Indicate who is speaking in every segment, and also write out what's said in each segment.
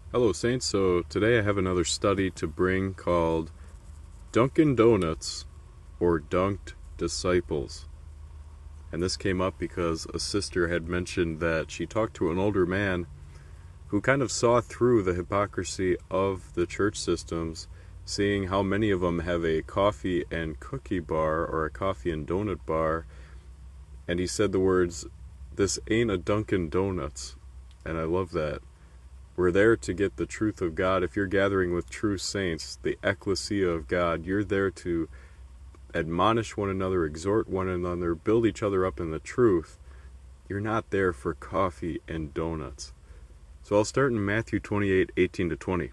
Speaker 1: Hello, Saints. So today I have another study to bring called Dunkin' Donuts or Dunked Disciples. And this came up because a sister had mentioned that she talked to an older man who kind of saw through the hypocrisy of the church systems, seeing how many of them have a coffee and cookie bar or a coffee and donut bar. And he said the words, "This ain't a Dunkin' Donuts." And I love that. We're there to get the truth of God. If you're gathering with true saints, the ecclesia of God, you're there to admonish one another, exhort one another, build each other up in the truth. You're not there for coffee and donuts. So I'll start in Matthew 28:18-20.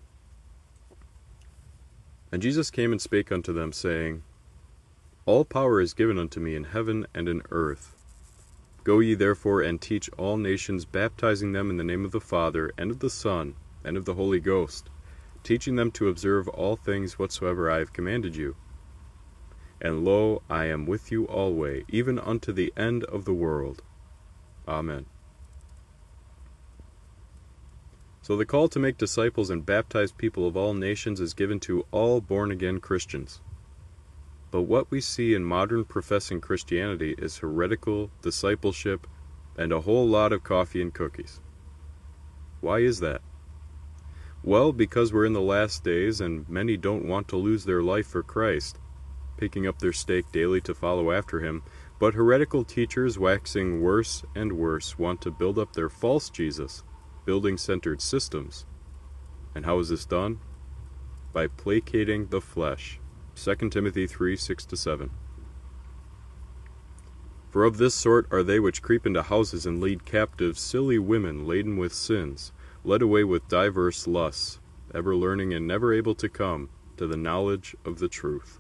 Speaker 1: And Jesus came and spake unto them, saying, All power is given unto me in heaven and in earth. Go ye therefore and teach all nations, baptizing them in the name of the Father, and of the Son, and of the Holy Ghost, teaching them to observe all things whatsoever I have commanded you. And lo, I am with you alway, even unto the end of the world. Amen. So the call to make disciples and baptize people of all nations is given to all born-again Christians. But what we see in modern professing Christianity is heretical discipleship and a whole lot of coffee and cookies. Why is that? Well, because we're in the last days and many don't want to lose their life for Christ, picking up their stake daily to follow after him, but heretical teachers waxing worse and worse want to build up their false Jesus, building-centered systems. And how is this done? By placating the flesh. 2 Timothy 3:6-7. For of this sort are they which creep into houses and lead captive silly women laden with sins, led away with diverse lusts, ever learning and never able to come to the knowledge of the truth.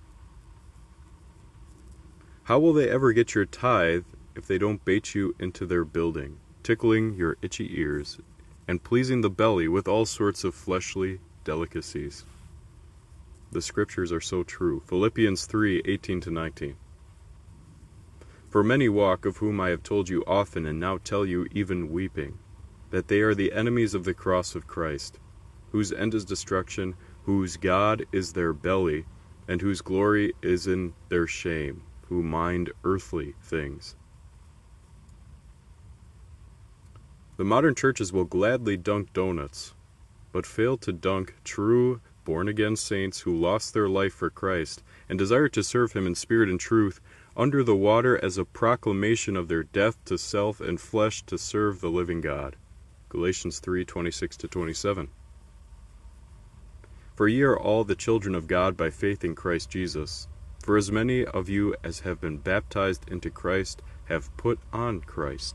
Speaker 1: How will they ever get your tithe if they don't bait you into their building, tickling your itchy ears, and pleasing the belly with all sorts of fleshly delicacies? The scriptures are so true. Philippians 3:18-19. For many walk, of whom I have told you often, and now tell you even weeping, that they are the enemies of the cross of Christ, whose end is destruction, whose God is their belly, and whose glory is in their shame, who mind earthly things. The modern churches will gladly dunk donuts, but fail to dunk true born-again saints who lost their life for Christ and desire to serve him in spirit and truth under the water as a proclamation of their death to self and flesh to serve the living God. Galatians 3:26-27. For ye are all the children of God by faith in Christ Jesus. For as many of you as have been baptized into Christ have put on Christ.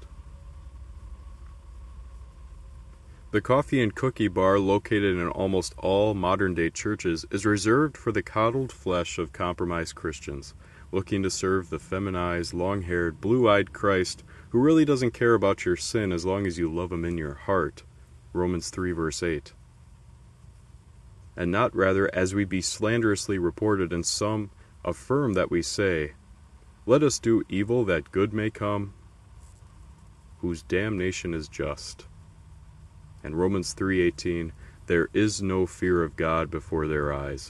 Speaker 1: The coffee and cookie bar located in almost all modern-day churches is reserved for the coddled flesh of compromised Christians, looking to serve the feminized, long-haired, blue-eyed Christ who really doesn't care about your sin as long as you love him in your heart. Romans 3:8. And not rather as we be slanderously reported, and some affirm that we say, Let us do evil that good may come, whose damnation is just. And Romans 3:18, there is no fear of God before their eyes.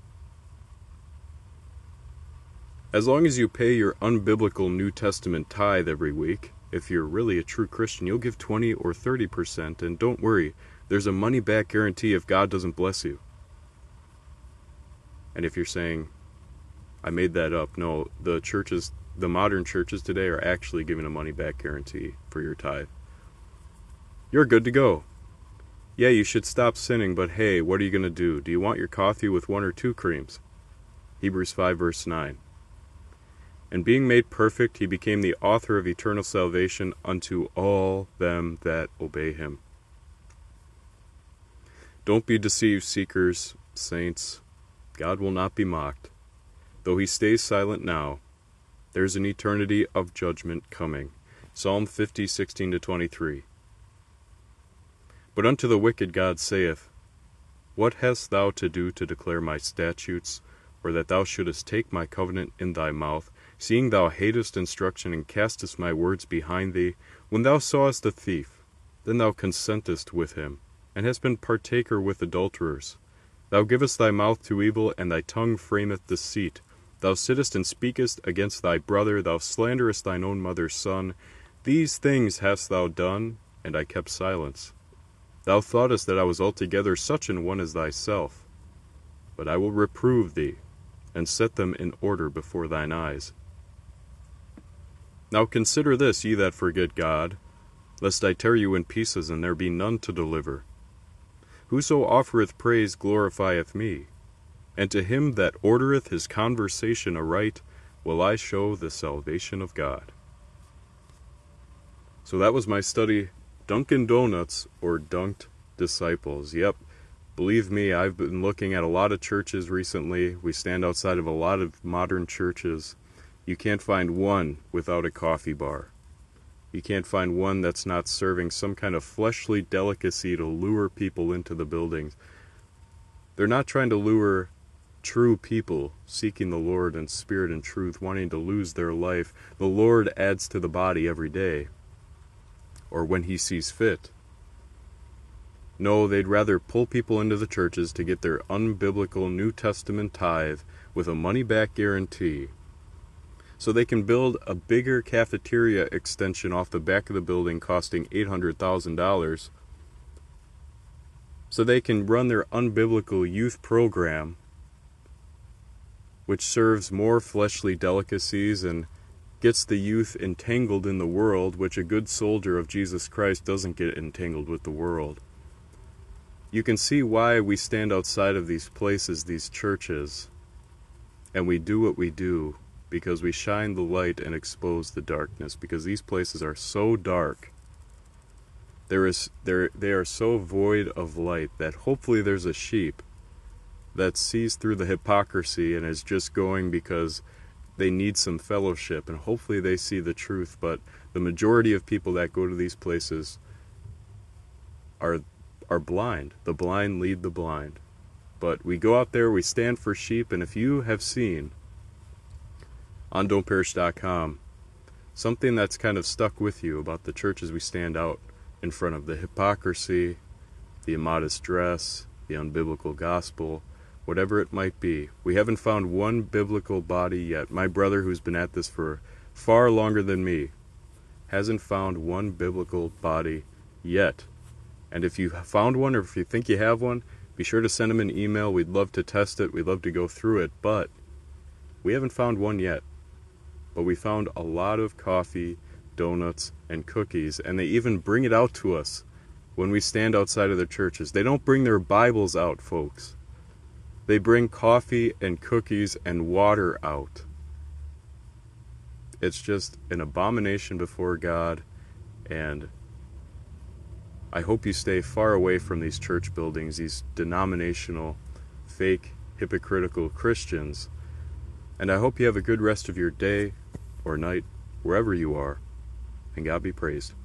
Speaker 1: As long as you pay your unbiblical New Testament tithe every week, if you're really a true Christian, you'll give 20 or 30%, and don't worry, there's a money-back guarantee if God doesn't bless you. And if you're saying, I made that up, no, the modern churches today are actually giving a money-back guarantee for your tithe. You're good to go. Yeah, you should stop sinning, but hey, what are you going to do? Do you want your coffee with 1 or 2 creams? Hebrews 5:9. And being made perfect, he became the author of eternal salvation unto all them that obey him. Don't be deceived, seekers, saints. God will not be mocked. Though he stays silent now, there's an eternity of judgment coming. Psalm 50:16-23. But unto the wicked God saith, What hast thou to do to declare my statutes, or that thou shouldest take my covenant in thy mouth, seeing thou hatest instruction and castest my words behind thee? When thou sawest a thief, then thou consentest with him, and hast been partaker with adulterers. Thou givest thy mouth to evil, and thy tongue frameth deceit. Thou sittest and speakest against thy brother, thou slanderest thine own mother's son. These things hast thou done, and I kept silence. Thou thoughtest that I was altogether such an one as thyself. But I will reprove thee, and set them in order before thine eyes. Now consider this, ye that forget God, lest I tear you in pieces, and there be none to deliver. Whoso offereth praise glorifieth me, and to him that ordereth his conversation aright will I show the salvation of God. So that was my study, Dunkin' Donuts or Dunked Disciples. Yep, believe me, I've been looking at a lot of churches recently. We stand outside of a lot of modern churches. You can't find one without a coffee bar. You can't find one that's not serving some kind of fleshly delicacy to lure people into the buildings. They're not trying to lure true people seeking the Lord in spirit and truth, wanting to lose their life. The Lord adds to the body every day, or when he sees fit. No, they'd rather pull people into the churches to get their unbiblical New Testament tithe with a money-back guarantee, so they can build a bigger cafeteria extension off the back of the building costing $800,000, so they can run their unbiblical youth program, which serves more fleshly delicacies and gets the youth entangled in the world, which a good soldier of Jesus Christ doesn't get entangled with the world. You can see why we stand outside of these places, these churches, and we do what we do, because we shine the light and expose the darkness, because these places are so dark. They are so void of light that hopefully there's a sheep that sees through the hypocrisy and is just going because they need some fellowship, and hopefully they see the truth. But the majority of people that go to these places are blind. The blind lead the blind. But we go out there, we stand for sheep, and if you have seen on don'tperish.com something that's kind of stuck with you about the churches we stand out in front of, the hypocrisy, the immodest dress, the unbiblical gospel, whatever it might be, we haven't found one biblical body yet. My brother, who's been at this for far longer than me, hasn't found one biblical body yet. And if you found one, or if you think you have one, be sure to send him an email. We'd love to test it. We'd love to go through it. But we haven't found one yet. But we found a lot of coffee, donuts, and cookies. And they even bring it out to us when we stand outside of their churches. They don't bring their Bibles out, folks. They bring coffee and cookies and water out. It's just an abomination before God, and I hope you stay far away from these church buildings, these denominational, fake, hypocritical Christians. And I hope you have a good rest of your day or night, wherever you are, and God be praised.